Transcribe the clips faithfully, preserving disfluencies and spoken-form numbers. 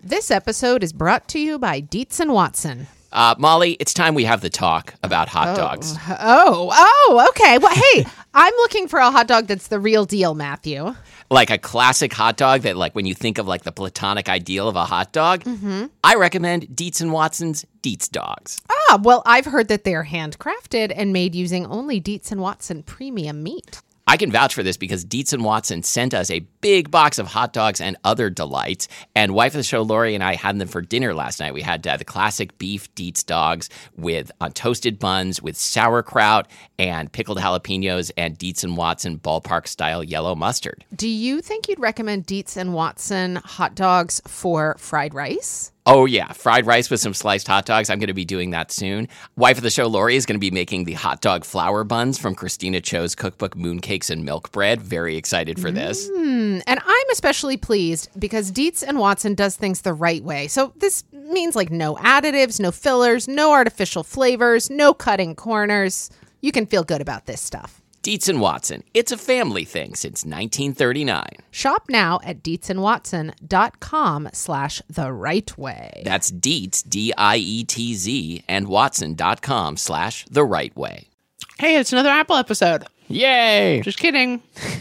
This episode is brought to you by Dietz and Watson. Uh, Molly, it's time we have the talk about hot oh. dogs. Oh, oh, okay. Well, hey, I'm looking for a hot dog that's the real deal, Matthew. Like a classic hot dog that, like, when you think of, like, the platonic ideal of a hot dog, mm-hmm. I recommend Dietz and Watson's Dietz Dogs. Ah, well, I've heard that they're handcrafted and made using only Dietz and Watson premium meat. I can vouch for this because Dietz and Watson sent us a big box of hot dogs and other delights. And wife of the show, Lori, and I had them for dinner last night. We had uh, the classic beef Dietz dogs with on toasted buns with sauerkraut and pickled jalapenos and Dietz and Watson ballpark-style yellow mustard. Do you think you'd recommend Dietz and Watson hot dogs for fried rice? Oh, yeah. Fried rice with some sliced hot dogs. I'm going to be doing that soon. Wife of the show, Lori, is going to be making the hot dog flour buns from Christina Cho's cookbook, Mooncakes and Milk Bread. Very excited for this. Mm, and I'm especially pleased because Dietz and Watson does things the right way. So this means like no additives, no fillers, no artificial flavors, no cutting corners. You can feel good about this stuff. Dietz and Watson. It's a family thing since nineteen thirty-nine. Shop now at dietzandwatson.com slash the right way. That's Dietz, D I E T Z, and Watson.com slash the right way. Hey, it's another Apple episode. Yay! Just kidding.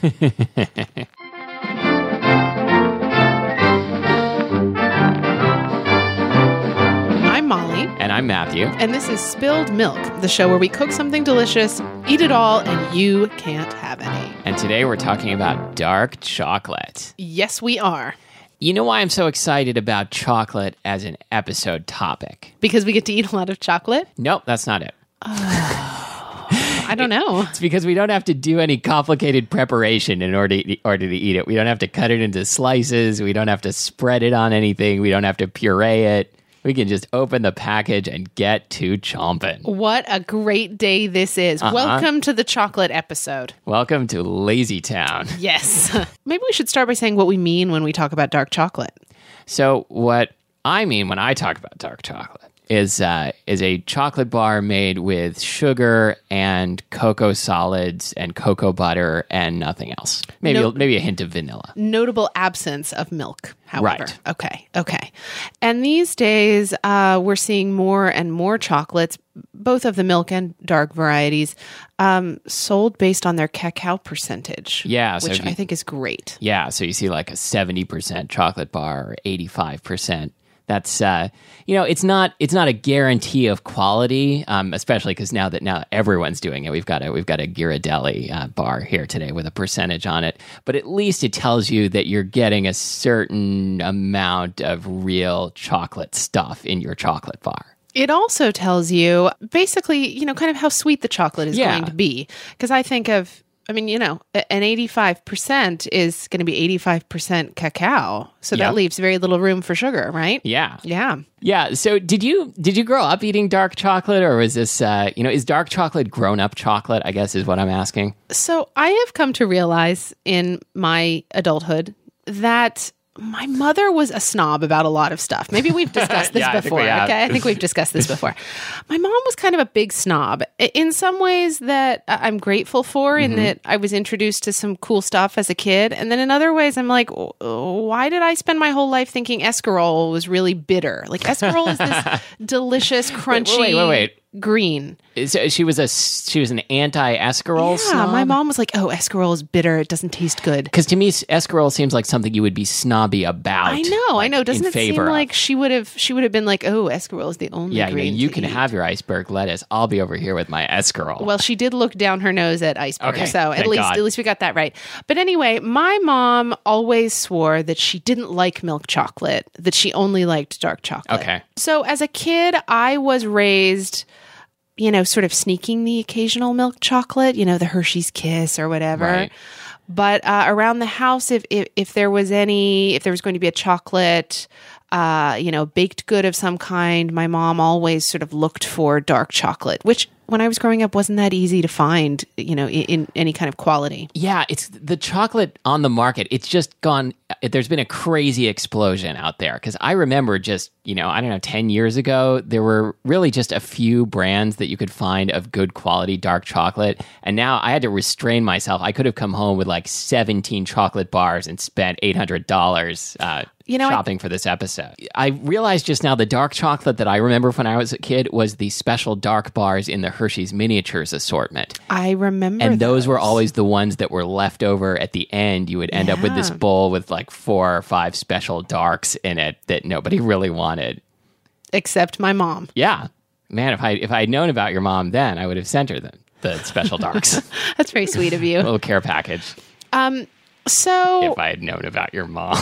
I'm Molly. And I'm Matthew. And this is Spilled Milk, the show where we cook something delicious, eat it all, and you can't have any. And today we're talking about dark chocolate. Yes, we are. You know why I'm so excited about chocolate as an episode topic? Because we get to eat a lot of chocolate? Nope, that's not it. Oh, I don't know. It's because we don't have to do any complicated preparation in order to, in order to eat it. We don't have to cut it into slices. We don't have to spread it on anything. We don't have to puree it. We can just open the package and get to chomping. What a great day this is. Uh-huh. Welcome to the chocolate episode. Welcome to Lazy Town. Yes. Maybe we should start by saying what we mean when we talk about dark chocolate. So what I mean when I talk about dark chocolate is uh, is a chocolate bar made with sugar and cocoa solids and cocoa butter and nothing else. Maybe no, maybe a hint of vanilla. Notable absence of milk, however. Right. Okay, okay. And these days, uh, we're seeing more and more chocolates, both of the milk and dark varieties, um, sold based on their cacao percentage. Yeah. Which so you, I think is great. Yeah, so you see like a seventy percent chocolate bar or eighty-five percent. That's uh, you know, it's not it's not a guarantee of quality, um, especially because now that now everyone's doing it. We've got a we've got a Ghirardelli uh, bar here today with a percentage on it, but at least it tells you that you're getting a certain amount of real chocolate stuff in your chocolate bar. It also tells you basically, you know, kind of how sweet the chocolate is yeah. going to be. Because I think of. I mean, you know, an eighty-five percent is going to be eighty-five percent cacao. So yep. that leaves very little room for sugar, right? Yeah. Yeah. Yeah. So did you did you grow up eating dark chocolate, or was this, uh, you know, is dark chocolate grown-up chocolate, I guess is what I'm asking? So I have come to realize in my adulthood that my mother was a snob about a lot of stuff. Maybe we've discussed this yeah, before. I think we have. Okay, I think we've discussed this before. My mom was kind of a big snob in some ways that I'm grateful for, in mm-hmm. that I was introduced to some cool stuff as a kid. And then in other ways, I'm like, why did I spend my whole life thinking Escarole was really bitter? Like Escarole is this delicious, crunchy wait, wait, wait, wait. green. So she was a she was an anti-Escarole Yeah, snob? my mom was like, oh, Escarole is bitter. It doesn't taste good. Because to me, Escarole seems like something you would be snobby about. I know, like, I know. Doesn't it seem of. like she would have she would have been like, oh, Escarole is the only yeah, green yeah, you to can eat. have your iceberg lettuce. I'll be over here with my Escarole. Well, she did look down her nose at iceberg, okay, so at thank least God. at least we got that right. But anyway, my mom always swore that she didn't like milk chocolate, that she only liked dark chocolate. Okay. So as a kid, I was raised, you know, sort of sneaking the occasional milk chocolate, you know, the Hershey's Kiss or whatever. Right. But uh, around the house, if, if if there was any, if there was going to be a chocolate, uh, you know, baked good of some kind, my mom always sort of looked for dark chocolate, which when I was growing up wasn't that easy to find, you know, in, in any kind of quality. Yeah, it's the chocolate on the market. It's just gone. There's been a crazy explosion out there because I remember just, you know, I don't know, ten years ago, there were really just a few brands that you could find of good quality dark chocolate. And now I had to restrain myself. I could have come home with like seventeen chocolate bars and spent eight hundred dollars. Uh, You know, I- shopping for this episode. I realized just now the dark chocolate that I remember when I was a kid was the special dark bars in the Hershey's Miniatures assortment. I remember And those, those were always the ones that were left over at the end. You would end up with this Yeah. bowl with like four or five special darks in it that nobody really wanted. Except my mom. Yeah. Man, if I if I had known about your mom then, I would have sent her the, the special darks. That's very sweet of you. Little care package. Um, so If I had known about your mom.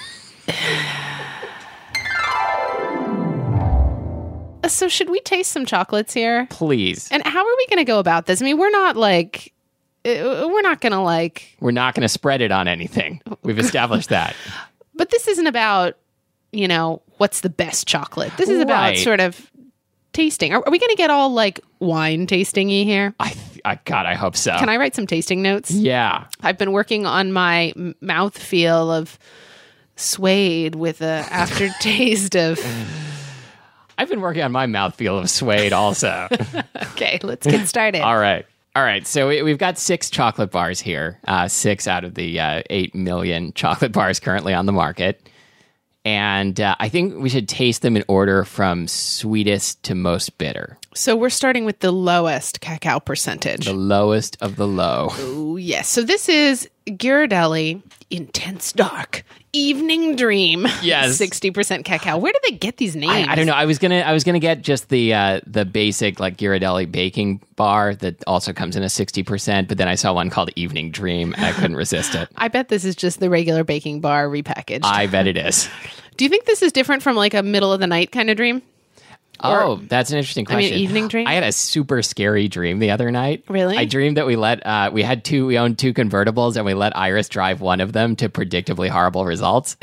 so should we taste some chocolates here? Please. And how are we going to go about this? I mean, we're not like uh, we're not going to like We're not going to spread it on anything. We've established that. but this isn't about, you know, what's the best chocolate. This is about Right. sort of tasting. Are, are we going to get all like wine tasting-y here? I, I God, I hope so. Can I write some tasting notes? Yeah. I've been working on my m- mouthfeel of suede with a aftertaste of. I've been working on my mouthfeel of suede also. Okay, let's get started. All right. All right. So we, we've got six chocolate bars here, uh, six out of the uh, eight million chocolate bars currently on the market. And uh, I think we should taste them in order from sweetest to most bitter. So we're starting with the lowest cacao percentage. The lowest of the low. Oh, yes. So this is Ghirardelli Intense Dark Evening Dream. Yes. sixty percent cacao. Where do they get these names? I, I don't know. I was gonna I was gonna get just the uh, the basic like Ghirardelli baking bar that also comes in a sixty percent, but then I saw one called Evening Dream and I couldn't resist it. I bet this is just the regular baking bar repackaged. I bet it is. Do you think this is different from like a middle of the night kind of dream? Oh, that's an interesting I mean, question. evening dream? I had a super scary dream the other night. Really? I dreamed that we let uh, we had two we owned two convertibles and we let Iris drive one of them to predictably horrible results.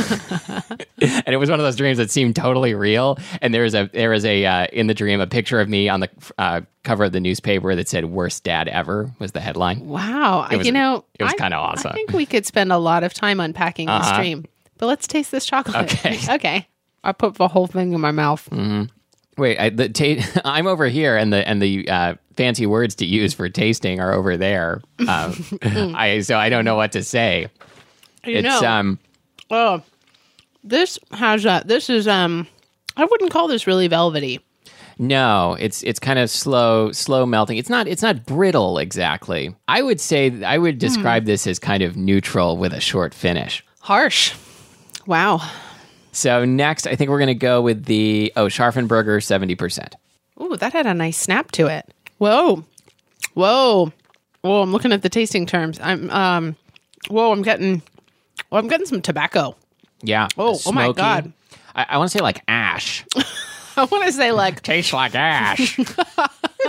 And it was one of those dreams that seemed totally real. And there was a there was a uh, in the dream a picture of me on the uh, cover of the newspaper that said "Worst Dad Ever" was the headline. Wow. It was- you know, it was I- kinda awesome. I think we could spend a lot of time unpacking this Uh-huh. dream. But let's taste this chocolate. Okay. Okay. I put the whole thing in my mouth. Wait, I, the ta- I'm over here, and the and the uh, fancy words to use for tasting are over there. Um, I so I don't know what to say. You It's know, um. oh, this has a, this is, um, I wouldn't call this really velvety. No, it's it's kind of slow slow melting. It's not it's not brittle exactly. I would say I would describe this as kind of neutral with a short finish. Harsh. Wow. So next, I think we're going to go with the oh Scharfenberger seventy percent. Ooh, that had a nice snap to it. Whoa. Whoa. Whoa, I'm looking at the tasting terms. I'm, um, whoa, I'm getting, well, I'm getting some tobacco. Yeah. Oh, oh my smoky. God. I, I want to say like ash. I want to say like, Tastes like ash. I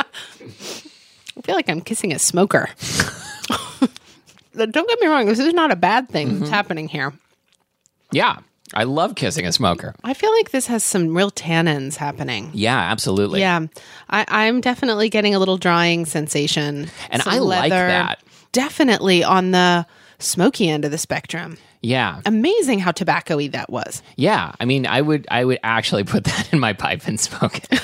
feel like I'm kissing a smoker. Don't get me wrong. This is not a bad thing that's happening here. Yeah, I love kissing a smoker. I feel like this has some real tannins happening. Yeah, absolutely. Yeah, I, I'm definitely getting a little drying sensation. And Some I like leather. that. Definitely on the smoky end of the spectrum. Yeah. Amazing how tobacco-y that was. Yeah. I mean, I would I would actually put that in my pipe and smoke it.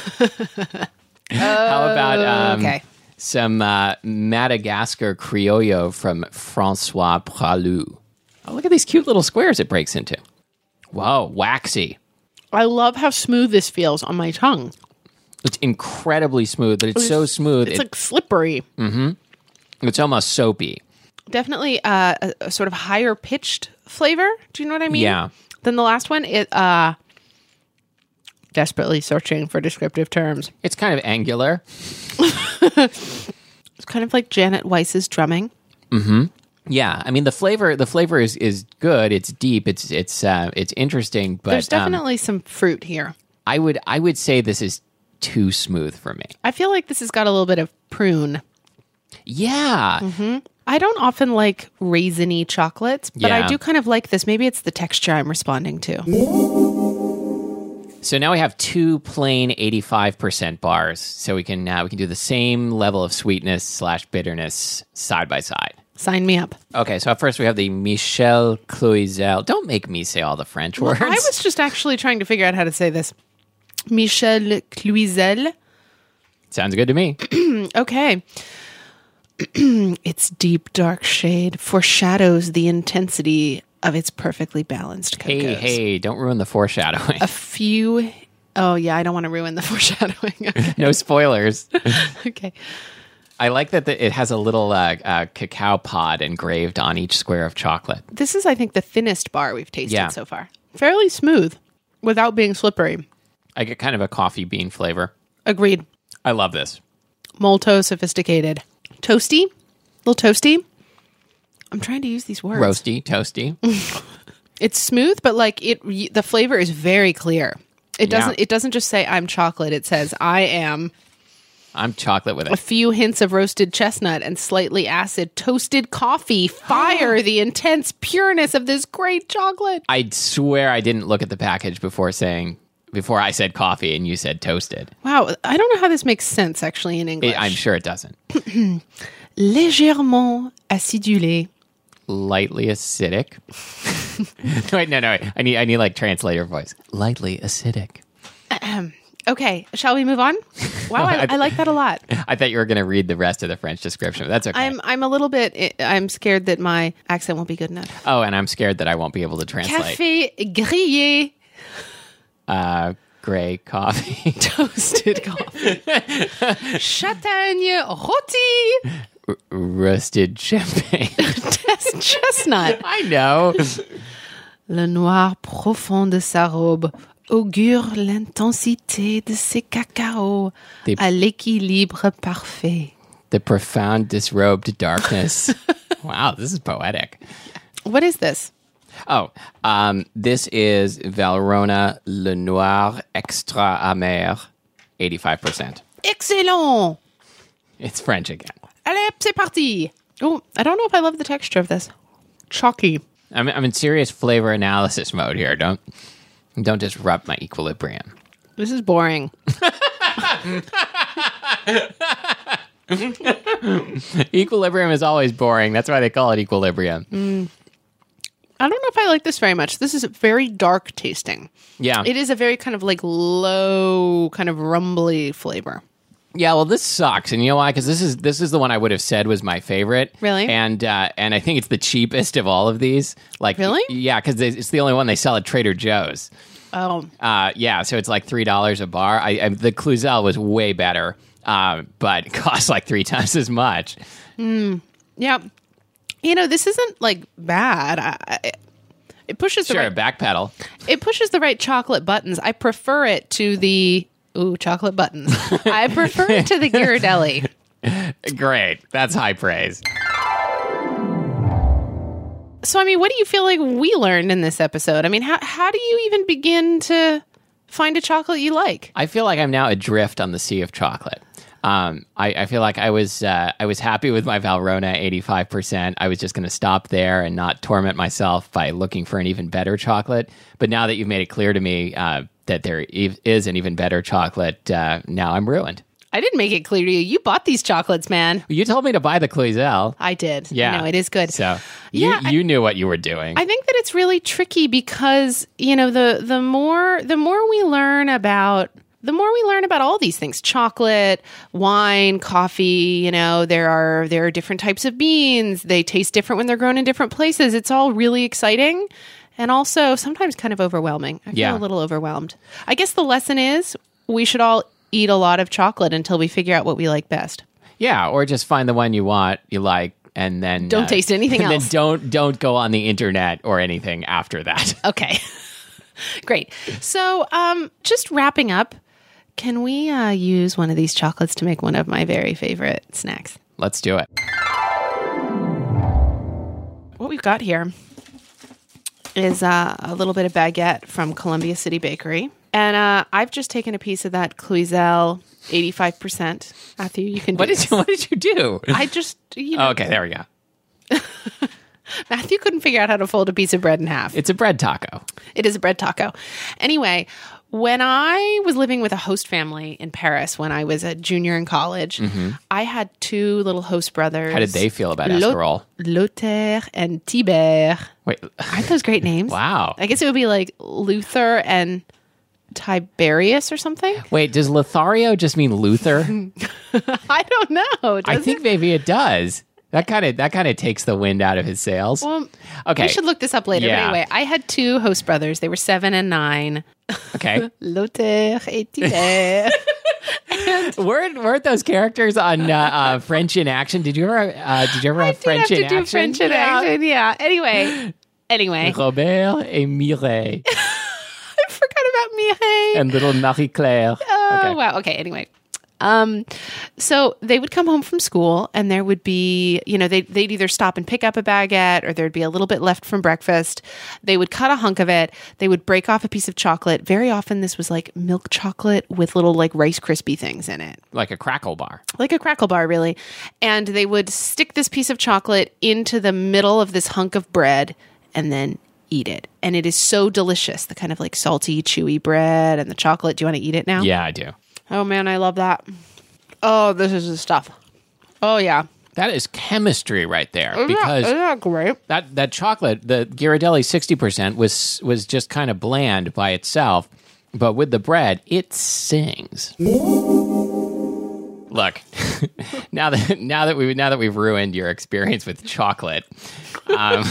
How about um, Okay. some uh, Madagascar Criollo from Francois Pralou? Oh, look at these cute little squares it breaks into. Whoa, waxy. I love how smooth this feels on my tongue. It's incredibly smooth, but it's so smooth. It's it- like slippery. it's almost soapy. Definitely uh, a, a sort of higher pitched flavor. Do you know what I mean? Yeah. Than the last one. It uh, desperately searching for descriptive terms. It's kind of angular. It's kind of like Janet Weiss's drumming. Yeah, I mean the flavor the flavor is, is good. It's deep. It's it's uh, it's interesting. But There's um, definitely some fruit here. I would I would say this is too smooth for me. I feel like this has got a little bit of prune. Yeah, I don't often like raisiny chocolates, but I Yeah. do kind of like this. Maybe it's the texture I'm responding to. So now we have two plain eighty-five percent bars. So we can uh, we can do the same level of sweetness slash bitterness side by side. Sign me up. Okay, so up first we have the Michel Cluizel. Don't make me say all the French words. I was just actually trying to figure out how to say this. Michel Cluizel. Sounds good to me. Okay. Its deep dark shade foreshadows the intensity of its perfectly balanced cocos. Hey, hey, don't ruin the foreshadowing. A few... Oh, yeah, I don't want to ruin the foreshadowing. Okay. No spoilers. Okay. I like that the, it has a little uh, uh, cacao pod engraved on each square of chocolate. This is, I think, the thinnest bar we've tasted Yeah. so far. Fairly smooth without being slippery. I get kind of a coffee bean flavor. Agreed. I love this. Molto sophisticated. Toasty? A little toasty? I'm trying to use these words. Roasty, toasty. It's smooth, but like it, the flavor is very clear. It Yeah. doesn't. It doesn't just say I'm chocolate. It says I am I'm chocolate with a it. few hints of roasted chestnut and slightly acid toasted coffee. Fire the intense pureness of this great chocolate. I swear I didn't look at the package before saying before I said coffee and you said toasted. Wow, I don't know how this makes sense actually in English. It, I'm sure it doesn't. Légèrement acidulé. Lightly acidic. Wait, no, no. I need, I need like translator voice. Lightly acidic. Okay, shall we move on? Wow, I, I like that a lot. I thought you were going to read the rest of the French description, but that's okay. I'm I'm a little bit. I'm scared that my accent won't be good enough. oh, and I'm scared that I won't be able to translate. Café grillé. Uh, gray coffee. Toasted coffee. Châtaigne rôti. R- roasted champagne. Test chestnut. I know. Le noir profond de sa robe augure l'intensité de ses cacao Des- à l'équilibre parfait. The profound disrobed darkness. Wow, this is poetic. What is this? Oh, um, this is Valrhona Le Noir Extra Amer, eighty-five percent. Excellent. It's French again. Allez, c'est parti. Oh, I don't know if I love the texture of this. Chalky. I'm, I'm in serious flavor analysis mode here. Don't don't disrupt my equilibrium. This is boring. Equilibrium is always boring. That's why they call it equilibrium. Mm. I don't know if I like this very much. This is very dark tasting. Yeah. It is a very kind of like low, kind of rumbly flavor. Yeah, well, this sucks, and you know why? Because this is this is the one I would have said was my favorite. Really? And uh, and I think it's the cheapest of all of these. Like, Really? Yeah, because it's the only one they sell at Trader Joe's. Oh, Uh, yeah, so it's like three dollars a bar. I, I, the Cluzel was way better, uh, but it costs like three times as much. yeah. You know, this isn't like bad. I, I, it pushes the Sure, right, backpedal. it pushes the right chocolate buttons. I prefer it to the ooh chocolate buttons. I prefer it to the Ghirardelli. Great, that's high praise. So, I mean, what do you feel like we learned in this episode? I mean, how how do you even begin to find a chocolate you like? I feel like I'm now adrift on the sea of chocolate. Um, I, I feel like I was uh, I was happy with my Valrhona eighty-five percent. I was just going to stop there and not torment myself by looking for an even better chocolate. But now that you've made it clear to me uh, that there e- is an even better chocolate, uh, now I'm ruined. I didn't make it clear to you. You bought these chocolates, man. You told me to buy the Cluzel. I did. Yeah, No, it is good. So you Yeah, I- you knew what you were doing. I think that it's really tricky because, you know, the the more the more we learn about the more we learn about all these things, chocolate, wine, coffee, you know, there are there are different types of beans. They taste different when they're grown in different places. It's all really exciting and also sometimes kind of overwhelming. I feel Yeah. a little overwhelmed. I guess the lesson is we should all eat a lot of chocolate until we figure out what we like best. Yeah, or just find the one you want, you like, and then Don't taste anything and else. then don't don't go on the internet or anything after that. Okay. Great. So, um, just wrapping up, can we uh, use one of these chocolates to make one of my very favorite snacks? Let's do it. What we've got here is uh, a little bit of baguette from Columbia City Bakery. And uh, I've just taken a piece of that Cluzel eighty-five percent. Matthew, you can do What did this. you, what did you do? I just, you know, Oh, okay, there we go. Matthew couldn't figure out how to fold a piece of bread in half. It's a bread taco. It is a bread taco. Anyway, when I was living with a host family in Paris when I was a junior in college, I had two little host brothers. Mm-hmm. How did they feel about Lo- escarole? Lothaire and Tibert. Wait, Aren't those great names? wow. I guess it would be like Luther and Tiberius or something. Wait, does Lothario just mean Luther? I don't know. I Does think it? maybe it does. That kind of that kind of takes the wind out of his sails. Well, okay. we should look this up later. Yeah. But anyway, I had two host brothers. They were seven and nine. Okay. L'auteur est-il? Weren't weren't those characters on uh, uh, French in Action? Did you ever uh, did you ever have I French did in have to Action? do French in Yeah. action. Yeah. Anyway. Anyway. Robert et Mireille I forgot about Mireille. and little Marie Claire. Oh, Okay. wow. Okay. Anyway. Um, so they would come home from school and there would be, you know, they, they'd either stop and pick up a baguette or there'd be a little bit left from breakfast. They would cut a hunk of it. They would break off a piece of chocolate. Very often this was like milk chocolate with little like Rice Krispie things in it. Like a crackle bar. Like a crackle bar, really. And they would stick this piece of chocolate into the middle of this hunk of bread and then eat it. And it is so delicious. The kind of like salty, chewy bread and the chocolate. Do you want to eat it now? Yeah, I do. Oh, man, I love that. Oh, this is the stuff. Oh, yeah. That is chemistry right there. Isn't because that, isn't that great? that, that chocolate, the Ghirardelli sixty percent was was just kind of bland by itself. But with the bread, it sings. Look, now that now that we now that we've ruined your experience with chocolate, um,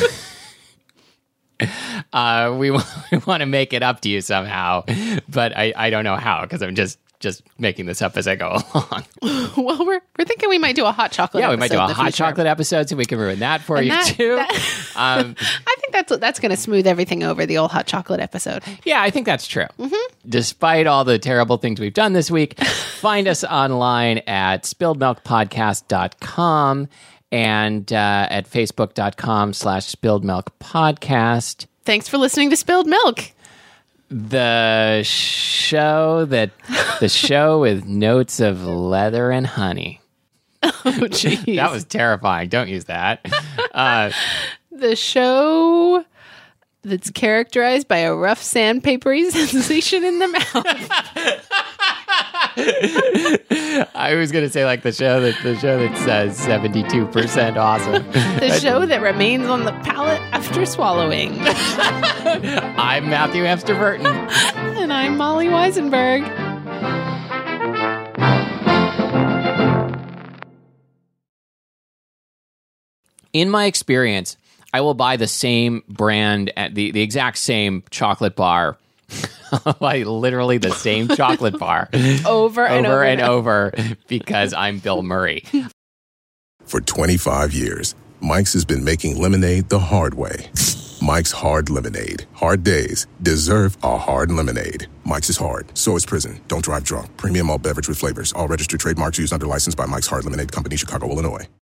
uh, we, w- we want to make it up to you somehow, but I, I don't know how because I'm just just making this up as I go along. Well, we're, we're thinking we might do a hot chocolate Yeah, we episode might do a in the hot future. chocolate episode, so we can ruin that for And you that- too. that- um, I think that's that's going to smooth everything over, the old hot chocolate episode. Yeah, I think that's true. Mm-hmm. Despite all the terrible things we've done this week, find us online at spilled milk podcast dot com and uh, at facebook.com slash spilled milk podcast. Thanks for listening to Spilled Milk. The show that the show with notes of leather and honey. Oh, jeez. That was terrifying. Don't use that. Uh, The show that's characterized by a rough sandpapery sensation in the mouth. I was going to say like the show that the show that says seventy-two percent awesome. The show that remains on the palate after swallowing. I'm Matthew Hamster Burton. And I'm Molly Weisenberg. In my experience, I will buy the same brand, at the, the exact same chocolate bar, like literally the same chocolate bar Over and over. over and over because I'm Bill Murray. For twenty-five years, Mike's has been making lemonade the hard way. Mike's Hard Lemonade. Hard days deserve a hard lemonade. Mike's is hard, so is prison. Don't drive drunk. Premium all beverage with flavors. All registered trademarks used under license by Mike's Hard Lemonade Company, Chicago, Illinois.